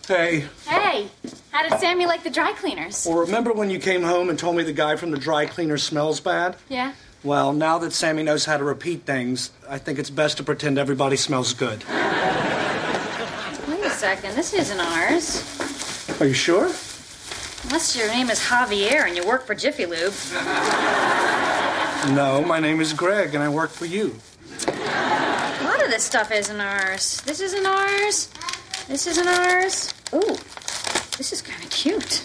Hey. Hey, how did Sammy like the dry cleaners? Well, remember when you came home and told me the guy from the dry cleaner smells bad? Yeah? Well, now that Sammy knows how to repeat things, I think it's best to pretend everybody smells good. Wait a second, this isn't ours. Are you sure? Unless your name is Javier and you work for Jiffy Lube. No, my name is Greg and I work for you. A lot of this stuff isn't ours. This isn't ours. This isn't ours. Ooh, this is kind of cute.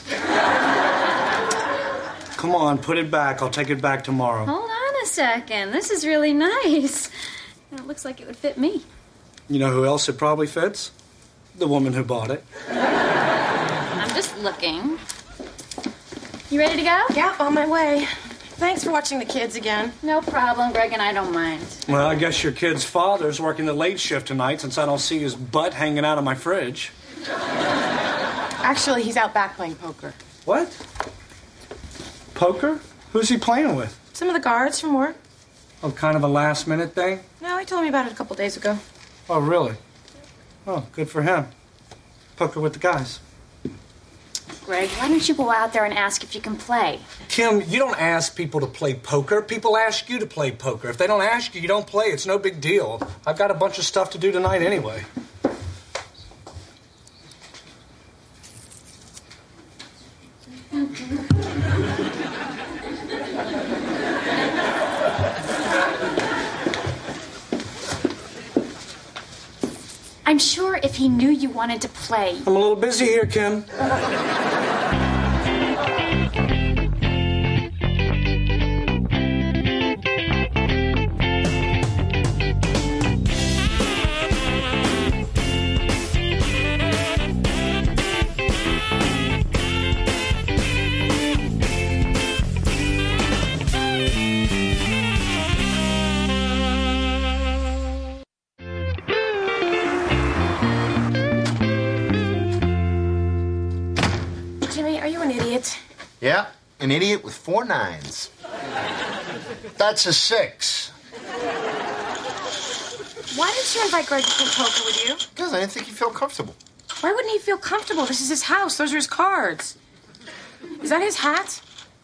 Come on, put it back. I'll take it back tomorrow. Hold on a second. This is really nice. It looks like it would fit me. You know who else it probably fits? The woman who bought it. I'm just looking. You ready to go? Yeah, on my way. Thanks for watching the kids again. No problem. Greg and I don't mind. Well, I guess your kid's father's working the late shift tonight since I don't see his butt hanging out of my fridge. Actually, he's out back playing poker. What? Poker? Who's he playing with? Some of the guards from work. Oh, kind of a last-minute thing? No, he told me about it a couple days ago. Oh, really? Oh, good for him. Poker with the guys. Greg, why don't you go out there and ask if you can play? Kim, you don't ask people to play poker. People ask you to play poker. If they don't ask you, you don't play. It's no big deal. I've got a bunch of stuff to do tonight anyway. I'm sure if he knew you wanted to play... I'm a little busy here, Kim. Yeah, an idiot with 4 9s. That's a 6. Why didn't you invite Greg to play poker with you? Because I didn't think he felt comfortable. Why wouldn't he feel comfortable? This is his house. Those are his cards. Is that his hat?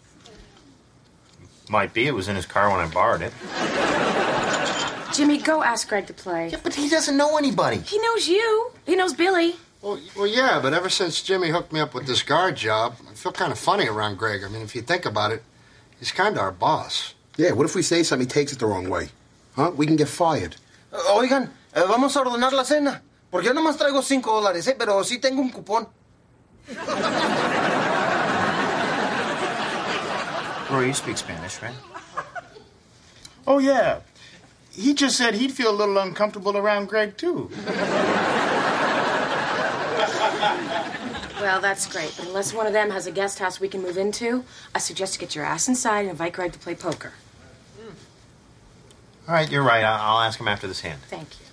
Might be. It was in his car when I borrowed it. Jimmy, go ask Greg to play. Yeah, but he doesn't know anybody. He knows you. He knows Billy. Well, yeah, but ever since Jimmy hooked me up with this guard job, I feel kind of funny around Greg. I mean, if you think about it, he's kind of our boss. Yeah, what if we say something he takes it the wrong way? Huh? We can get fired. Oigan, vamos a ordenar la cena. Porque yo nomás traigo $5, pero sí tengo un cupón. Rory, you speak Spanish, right? Oh, yeah. He just said he'd feel a little uncomfortable around Greg, too. Well, that's great. But unless one of them has a guest house we can move into, I suggest you get your ass inside and invite Greg to play poker. All right, you're right. I'll ask him after this hand. Thank you.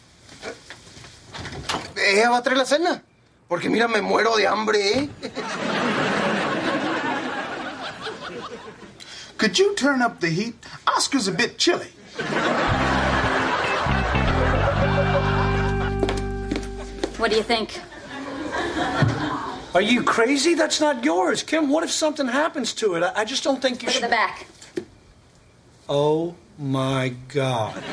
Ella va a traer la cena. Porque mira, me muero de hambre, ¿eh? Could you turn up the heat? Oscar's a bit chilly. What do you think? Are you crazy? That's not yours. Kim, what if something happens to it? I just don't think you should... Look at the back. Oh, my God.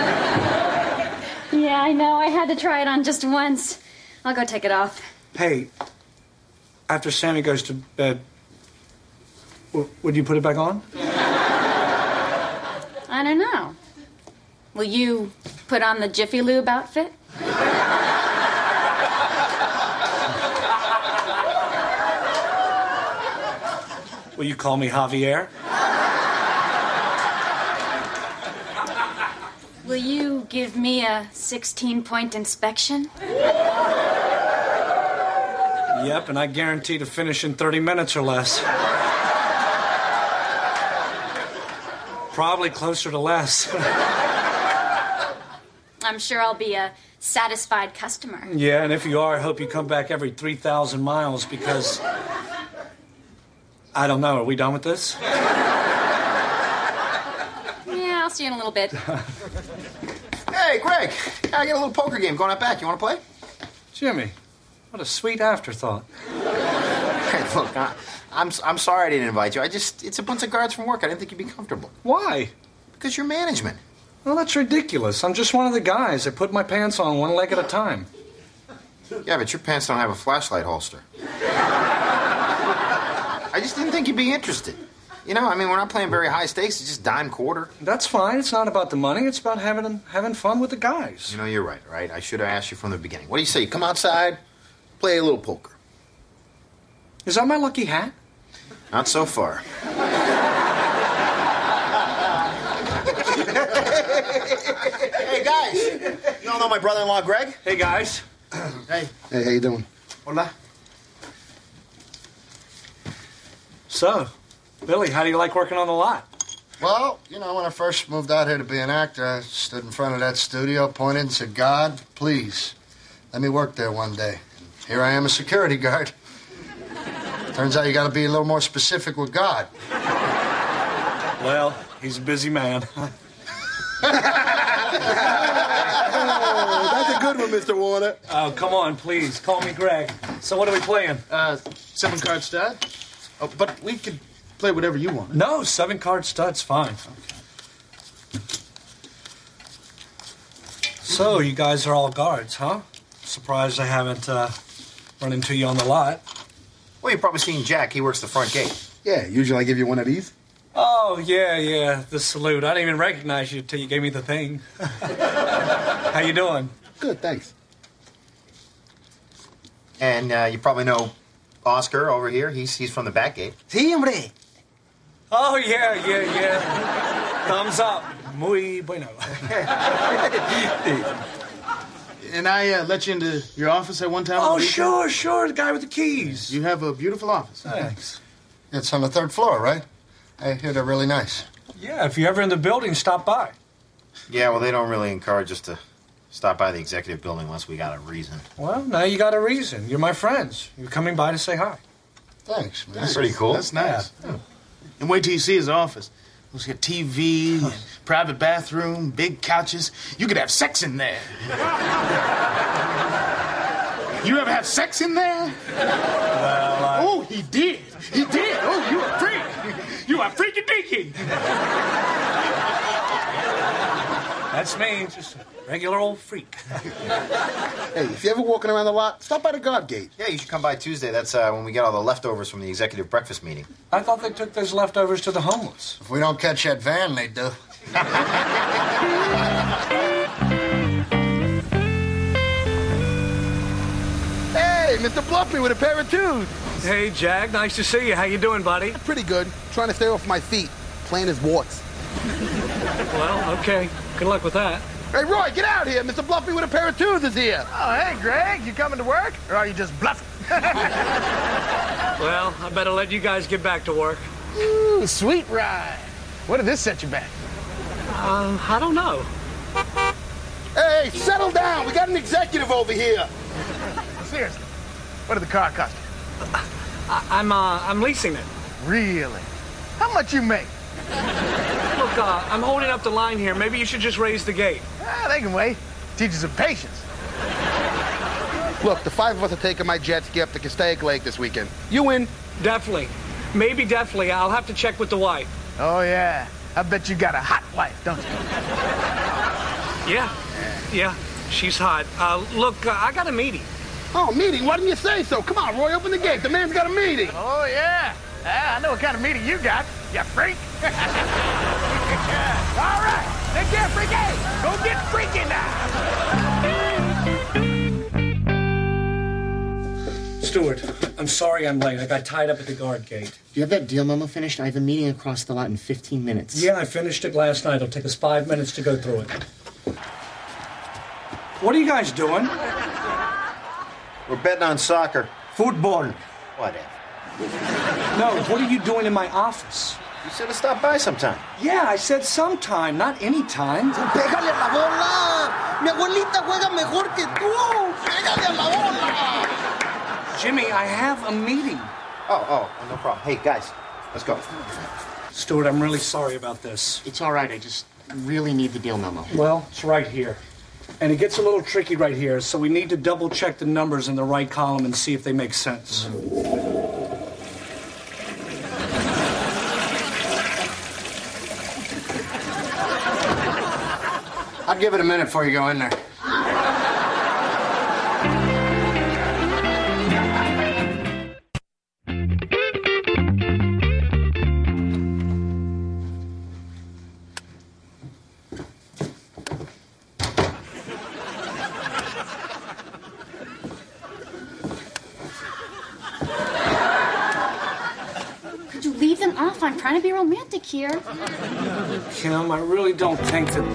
Yeah, I know. I had to try it on just once. I'll go take it off. Hey, after Sammy goes to bed, would you put it back on? I don't know. Will you put on the Jiffy Lube outfit? Will you call me Javier? Will you give me a 16-point inspection? Yep, and I guarantee to finish in 30 minutes or less. Probably closer to less. I'm sure I'll be a satisfied customer. Yeah, and if you are, I hope you come back every 3,000 miles because... I don't know. Are we done with this? Yeah, I'll see you in a little bit. Hey, Greg. I got a little poker game going out back. You want to play? Jimmy, What a sweet afterthought. Hey, look, I'm sorry I didn't invite you. It's a bunch of guards from work. I didn't think you'd be comfortable. Why? Because you're management. Well, that's ridiculous. I'm just one of the guys. I put my pants on one leg at a time. Yeah, but your pants don't have a flashlight holster. I just didn't think you'd be interested. You know, I mean, we're not playing very high stakes. It's just dime quarter. That's fine. It's not about the money. It's about having fun with the guys. You know, you're right, right? I should have asked you from the beginning. What do you say? You come outside, play a little poker. Is that my lucky hat? Not so far. Hey, guys. You all know my brother-in-law, Greg? Hey, guys. Hey. Hey, how you doing? Hola. So, Billy, how do you like working on the lot? Well, you know, when I first moved out here to be an actor, I stood in front of that studio, pointed and said, God, please, let me work there one day. Here I am, a security guard. Turns out you got to be a little more specific with God. Well, he's a busy man. That's a good one, Mr. Warner. Oh, come on, please. Call me Greg. So what are we playing? 7-card stud. Oh, but we could play whatever you want. No, 7-card stud's fine. Okay. So, you guys are all guards, huh? Surprised I haven't run into you on the lot. Well, you've probably seen Jack. He works the front gate. Yeah, usually I give you one of these. Oh, yeah, the salute. I didn't even recognize you until you gave me the thing. How you doing? Good, thanks. And you probably know Oscar over here. He's from the back gate. Sí, hombre. Oh, yeah. Thumbs up. Muy bueno. And I let you into your office at one time? Oh, sure. The guy with the keys. You have a beautiful office. Thanks. It's on the 3rd floor, right? I hear they're really nice. Yeah, if you're ever in the building, stop by. Yeah, well, they don't really encourage us to stop by the executive building unless we got a reason. Well, now you got a reason. You're my friends. You're coming by to say hi. Thanks, man. That's pretty cool. That's nice. Yeah. And wait till you see his office. He's got TV, and private bathroom, big couches. You could have sex in there. You ever have sex in there? Well, Oh, he did. He did. Oh, you a freak. You a freaky deaky. That's me, just a regular old freak. Hey, if you're ever walking around the lot, stop by the guard gate. Yeah, you should come by Tuesday. That's when we get all the leftovers from the executive breakfast meeting. I thought they took those leftovers to the homeless. If we don't catch that van, they do. Hey, Mr. Bluffy with a pair of tubes. Hey, Jack, nice to see you. How you doing, buddy? Pretty good. Trying to stay off my feet. Playing his warts. Well, okay. Good luck with that. Hey, Roy, get out here. Mr. Bluffy with a pair of tubes is here. Oh, hey, Greg, you coming to work? Or are you just bluffing? Well, I better let you guys get back to work. Ooh, sweet ride. What did this set you back? I don't know. Hey, settle down. We got an executive over here. Seriously, what did the car cost you? I'm leasing it. Really? How much you make? Look, I'm holding up the line here. Maybe you should just raise the gate. Ah, they can wait. Teach you some patience. Look, the 5 of us are taking my jet ski up to Castaic Lake this weekend. You in? Definitely. Maybe definitely. I'll have to check with the wife. Oh, yeah. I bet you got a hot wife, don't you? Yeah. She's hot. Look, I got a meeting. Oh, meeting? Why didn't you say so? Come on, Roy, open the gate. The man's got a meeting. Oh, yeah. I know what kind of meeting you got, you freak. All right. Take care, freaky. Go get freaky now. Stuart, I'm sorry I'm late. I got tied up at the guard gate. Do you have that deal memo finished? I have a meeting across the lot in 15 minutes. Yeah, I finished it last night. It'll take us 5 minutes to go through it. What are you guys doing? We're betting on soccer. Football. Whatever. No, what are you doing in my office? You said to stop by sometime. Yeah, I said sometime, not any time. Pégale a la bola. Mi abuelita juega mejor que tú. Pégale a la bola. Jimmy, I have a meeting. Oh, no problem. Hey, guys, let's go. Stuart, I'm really sorry about this. It's all right. I just really need the deal memo. Well, it's right here. And it gets a little tricky right here, so we need to double check the numbers in the right column and see if they make sense. I'll give it a minute before you go in there. Could you leave them off? I'm trying to be romantic here. Kim, I really don't think that...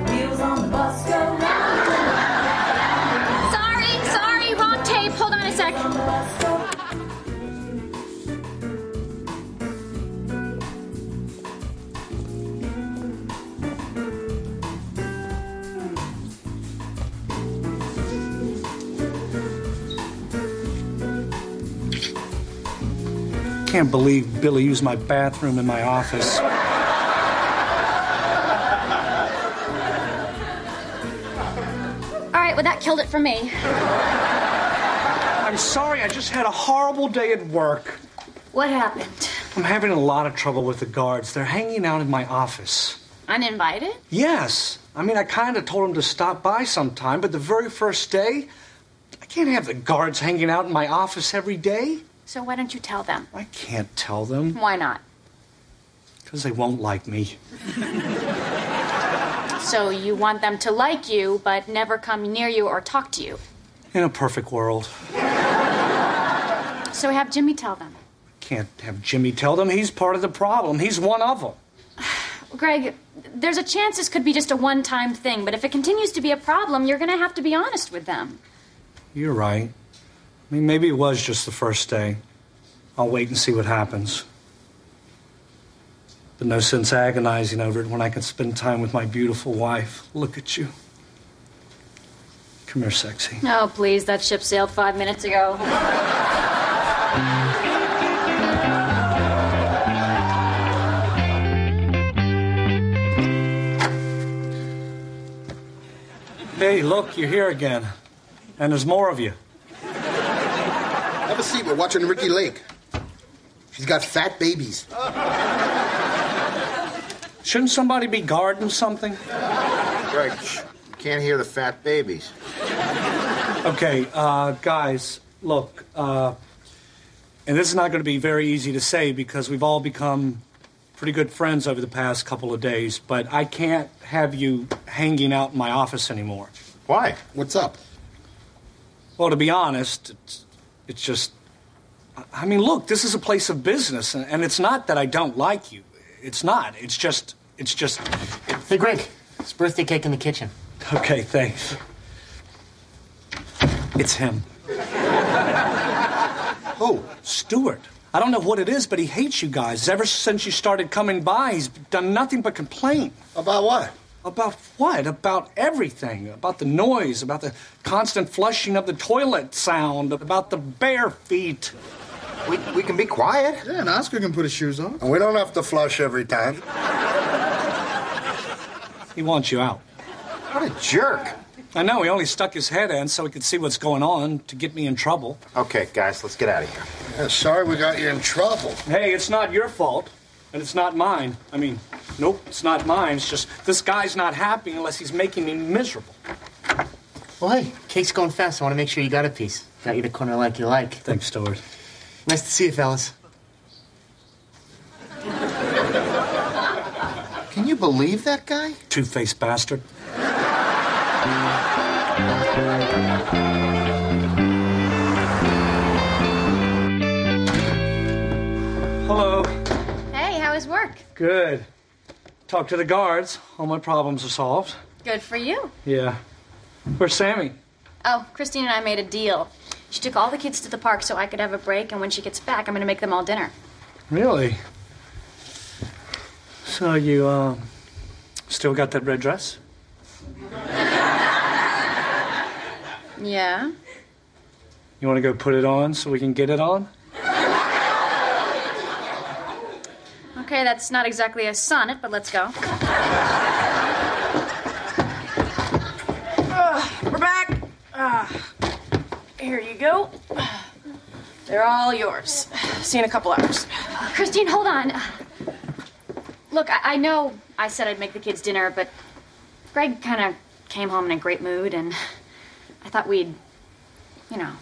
Sorry, wrong tape. Hold on a sec. I can't believe Billy used my bathroom in my office. All right, well, that killed it for me. I'm sorry, I just had a horrible day at work. What happened? I'm having a lot of trouble with the guards. They're hanging out in my office. Uninvited? Yes. I mean, I kind of told them to stop by sometime, but the very first day, I can't have the guards hanging out in my office every day. So why don't you tell them? I can't tell them. Why not? Because they won't like me. So you want them to like you, but never come near you or talk to you? In a perfect world. So have Jimmy tell them. Can't have Jimmy tell them. He's part of the problem. He's one of them. Greg, there's a chance this could be just a one-time thing, but if it continues to be a problem, you're going to have to be honest with them. You're right. I mean, maybe it was just the first day. I'll wait and see what happens. But no sense agonizing over it when I can spend time with my beautiful wife. Look at you. Come here, sexy. Oh, please, that ship sailed 5 minutes ago. Hey, look, you're here again. And there's more of you. Have a seat. We're watching Ricky Lake. She's got fat babies. Shouldn't somebody be guarding something? Greg, can't hear the fat babies. Okay, guys, look, and this is not going to be very easy to say because we've all become pretty good friends over the past couple of days, but I can't have you hanging out in my office anymore. Why? What's up? Well, to be honest, it's just... I mean, look, this is a place of business, and it's not that I don't like you. It's not. It's just... Hey, Greg, it's birthday cake in the kitchen. Okay, thanks. It's him. Who? Stuart. I don't know what it is, but he hates you guys. Ever since you started coming by, he's done nothing but complain. About what? About what? About everything. About the noise, about the constant flushing of the toilet sound, about the bare feet. We can be quiet. Yeah, and Oscar can put his shoes on. And we don't have to flush every time. He wants you out. What a jerk. I know, he only stuck his head in so he could see what's going on to get me in trouble. Okay, guys, let's get out of here. Yeah, sorry we got you in trouble. Hey, it's not your fault, and it's not mine. I mean, nope, it's not mine. It's just this guy's not happy unless he's making me miserable. Well, hey, cake's going fast. I want to make sure you got a piece. Got you the corner like you like. Thanks, Stuart. Nice to see you, fellas. Can you believe that guy? Two-faced bastard. Hello. Hey, how was work? Good. Talked to the guards. All my problems are solved. Good for you. Yeah. Where's Sammy? Oh, Christine and I made a deal. She took all the kids to the park so I could have a break, and when she gets back, I'm going to make them all dinner. Really? So you, still got that red dress? Yeah? You want to go put it on so we can get it on? Okay, that's not exactly a sonnet, but let's go. Here you go. They're all yours. See you in a couple hours. Christine, hold on. Look, I know I said I'd make the kids dinner, but Greg kind of came home in a great mood, and I thought we'd, you know.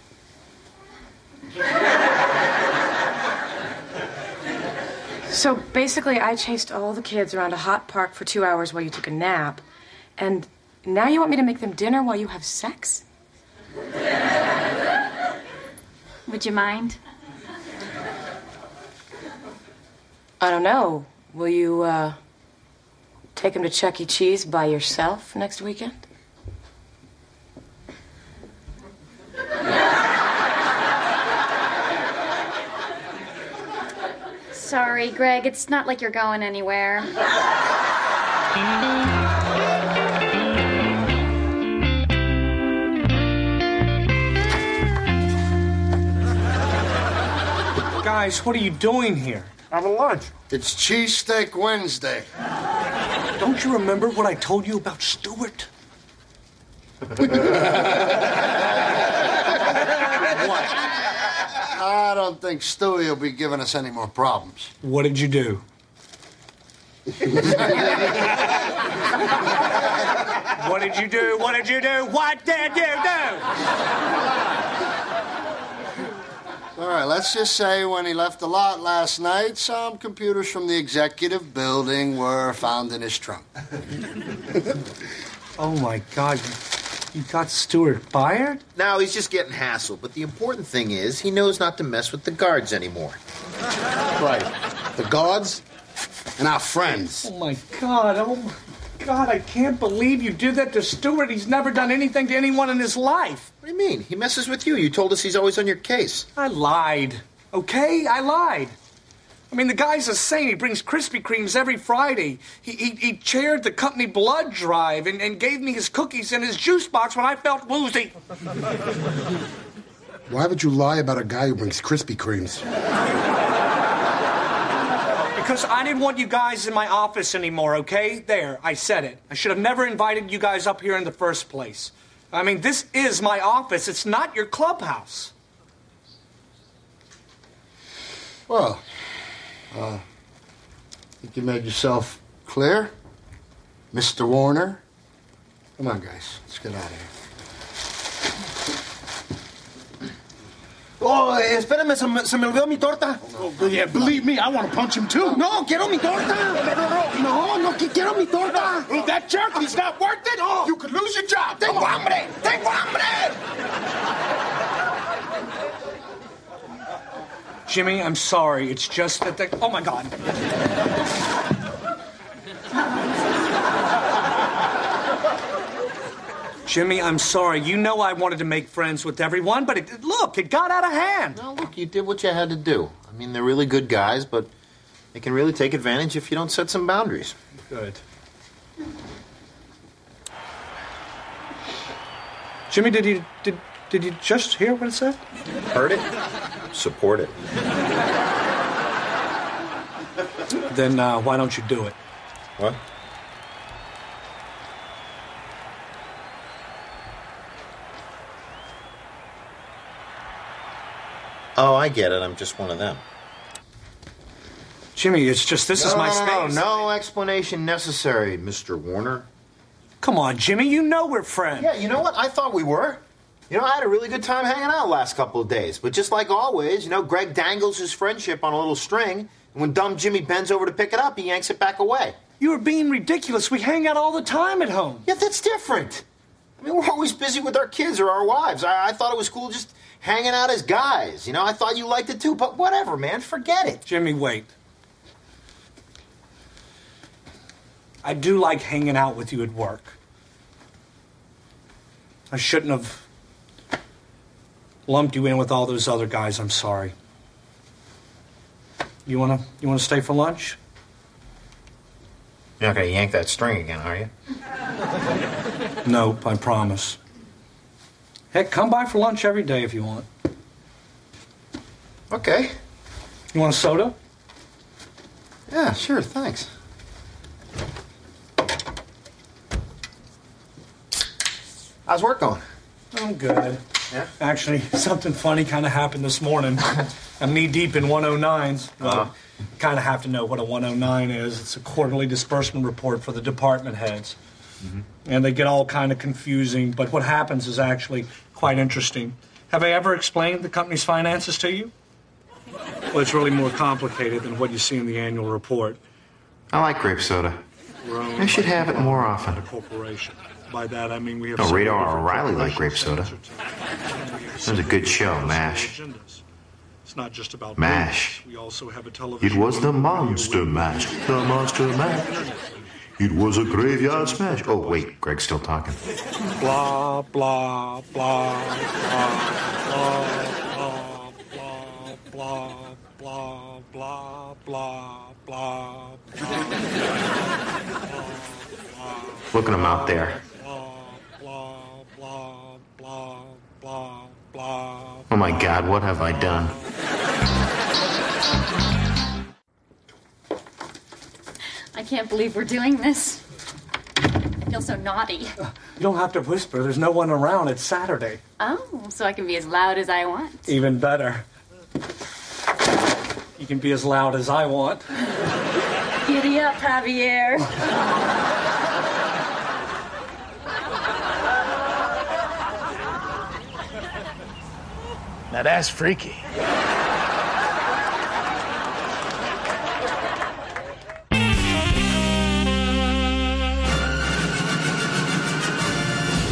So basically, I chased all the kids around a hot park for 2 hours while you took a nap, and now you want me to make them dinner while you have sex? Would you mind? I don't know. Will you, take them to Chuck E. Cheese by yourself next weekend? Sorry, Greg. It's not like you're going anywhere. Guys, what are you doing here? Having lunch. It's Cheesesteak Wednesday. Don't you remember what I told you about Stewart? I don't think Stewie will be giving us any more problems. What did you do? What did you do? What did you do? What did you do? All right, let's just say when he left the lot last night, some computers from the executive building were found in his trunk. Oh, my God. You got Stewart fired? Now he's just getting hassled, but the important thing is he knows not to mess with the guards anymore. Right. The guards and our friends. Oh, my God. Oh, my God. I can't believe you did that to Stewart. He's never done anything to anyone in his life. What do you mean? He messes with you. You told us he's always on your case. I lied. Okay? I lied. I mean, the guy's a saint. He brings Krispy Kremes every Friday. He chaired the company blood drive and gave me his cookies and his juice box when I felt woozy. Why would you lie about a guy who brings Krispy Kremes? Because I didn't want you guys in my office anymore, okay? There, I said it. I should have never invited you guys up here in the first place. I mean, this is my office. It's not your clubhouse. Well, think you made yourself clear? Mr. Warner? Come on, guys. Let's get out of here. Oh, espérame, se me olvidó mi torta. Oh, yeah, believe me, I want to punch him too. No, quiero mi torta. No, quiero mi torta. Oh, that jerk, he's not worth it. Oh, you could lose your job. Tengo hambre. Jimmy, I'm sorry. It's just that the... Oh, my God. Jimmy, I'm sorry. You know I wanted to make friends with everyone, but it got out of hand. No, look, you did what you had to do. I mean, they're really good guys, but they can really take advantage if you don't set some boundaries. Good. Jimmy, did you just hear what it said? Heard it? Support it. Then why don't you do it? What? Oh, I get it. I'm just one of them. Jimmy, it's just this is my space. No explanation necessary, Mr. Warner. Come on, Jimmy. You know we're friends. Yeah, you know what? I thought we were. You know, I had a really good time hanging out the last couple of days. But just like always, you know, Greg dangles his friendship on a little string, and when dumb Jimmy bends over to pick it up, he yanks it back away. You were being ridiculous. We hang out all the time at home. Yeah, that's different. I mean, we're always busy with our kids or our wives. I thought it was cool just hanging out as guys. You know, I thought you liked it too, but whatever, man. Forget it. Jimmy, wait. I do like hanging out with you at work. I shouldn't have lumped you in with all those other guys. I'm sorry. You wanna stay for lunch? You're not gonna yank that string again, are you? Nope, I promise. Heck, come by for lunch every day if you want. Okay. You want a soda? Yeah, sure, thanks. How's work going? I'm good. Yeah? Actually, something funny kind of happened this morning. I'm knee-deep in 109s. Well, kind of have to know what a 109 is. It's a quarterly disbursement report for the department heads. Mm-hmm. And they get all kind of confusing, but what happens is actually quite interesting. Have I ever explained the company's finances to you? Well, it's really more complicated than what you see in the annual report. I like grape soda. I should have it more often. A corporation. By that, I mean we have... No, Radar O'Reilly liked grape soda. It was a good show, MASH. It's not just about MASH. We also have a television... It was the Monster Mash. The Monster Mash. It was a graveyard smash. Oh, wait, Greg's still talking. Blah, blah, blah, blah, blah, blah, blah, blah, blah, blah. Look at him out there. Oh my God, what have I done? I can't believe we're doing this. I feel so naughty. You don't have to whisper. There's no one around. It's Saturday. Oh, so I can be as loud as I want. Even better. You can be as loud as I want. Giddy up, Javier. Now that's freaky.